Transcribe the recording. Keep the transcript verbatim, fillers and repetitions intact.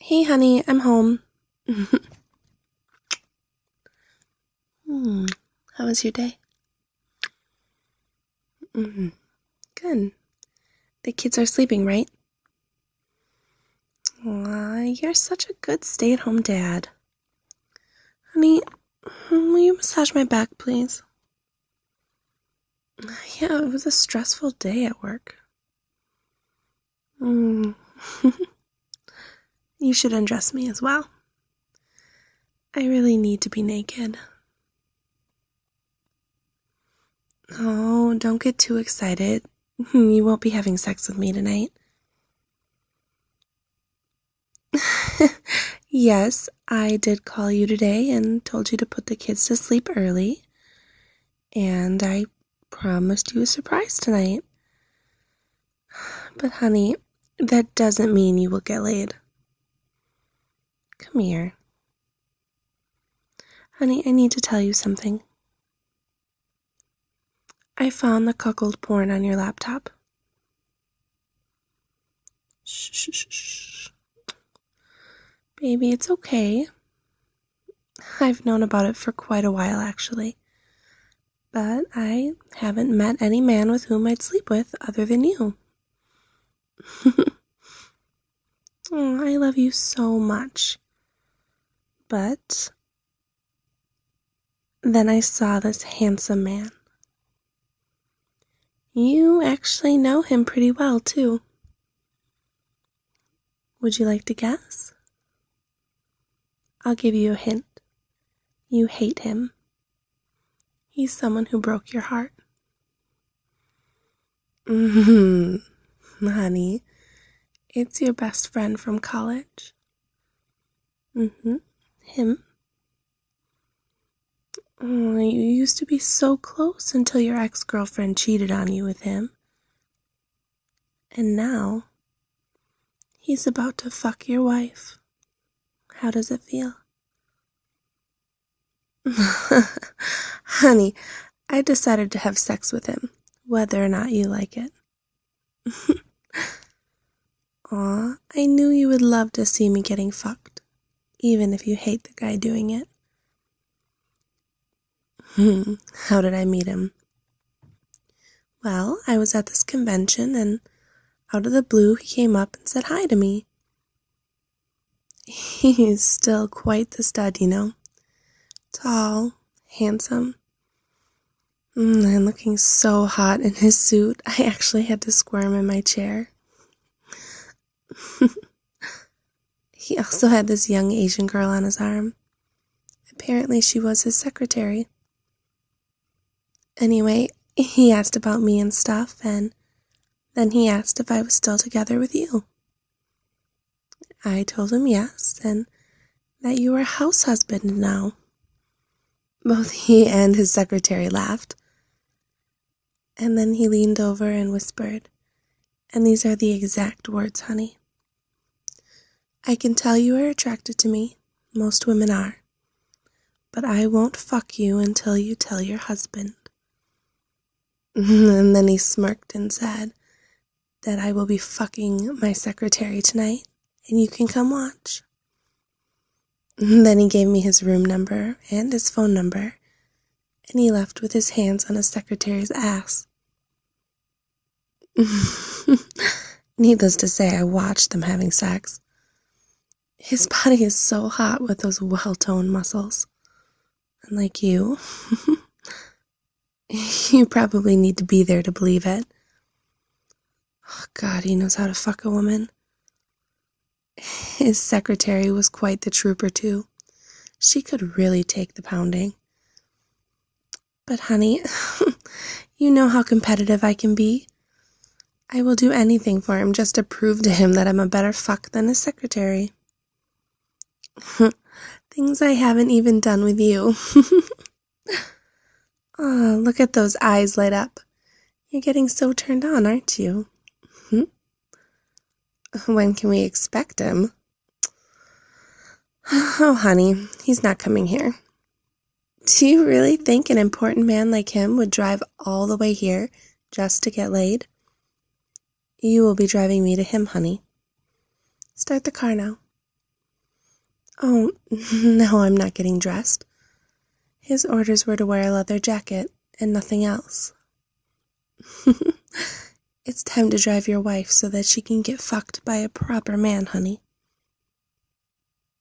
Hey, honey, I'm home. hmm. How was your day? Mm-hmm. Good. The kids are sleeping, right? Aw, you're such a good stay-at-home dad. Honey, will you massage my back, please? Yeah, it was a stressful day at work. Mm. You should undress me as well. I really need to be naked. Oh, don't get too excited. You won't be having sex with me tonight. Yes, I did call you today and told you to put the kids to sleep early. And I promised you a surprise tonight. But honey, that doesn't mean you will get laid. Come here. Honey, I need to tell you something. I found the cuckold porn on your laptop. Shh, shh, shh, shh. Baby, it's okay. I've known about it for quite a while, actually. But I haven't met any man with whom I'd sleep with other than you. Oh, I love you so much. But then I saw this handsome man. You actually know him pretty well, too. Would you like to guess? I'll give you a hint. You hate him. He's someone who broke your heart. Mm-hmm. Honey, it's your best friend from college. Mm-hmm. Him. Oh, you used to be so close until your ex-girlfriend cheated on you with him. And now, he's about to fuck your wife. How does it feel? Honey, I decided to have sex with him, whether or not you like it. Aw, I knew you would love to see me getting fucked, even if you hate the guy doing it. Hmm, how did I meet him? Well, I was at this convention, and out of the blue, he came up and said hi to me. He's still quite the stud, you know. Tall, handsome, mm, and looking so hot in his suit, I actually had to squirm in my chair. He also had this young Asian girl on his arm. Apparently she was his secretary. Anyway, he asked about me and stuff, and then he asked if I was still together with you. I told him yes, and that you were house husband now. Both he and his secretary laughed. And then he leaned over and whispered, and these are the exact words, honey. I can tell you are attracted to me. Most women are. But I won't fuck you until you tell your husband. And then he smirked and said that I will be fucking my secretary tonight, and you can come watch. And then he gave me his room number and his phone number, and he left with his hands on his secretary's ass. Needless to say, I watched them having sex. His body is so hot with those well-toned muscles. Unlike you, you probably need to be there to believe it. Oh, God, he knows how to fuck a woman. His secretary was quite the trooper, too. She could really take the pounding. But, honey, you know how competitive I can be. I will do anything for him just to prove to him that I'm a better fuck than his secretary. Things I haven't even done with you. Oh, look at those eyes light up. You're getting so turned on, aren't you? Hmm? When can we expect him? Oh, honey, he's not coming here. Do you really think an important man like him would drive all the way here just to get laid? You will be driving me to him, honey. Start the car now. Oh, no, I'm not getting dressed. His orders were to wear a leather jacket and nothing else. It's time to drive your wife so that she can get fucked by a proper man, honey.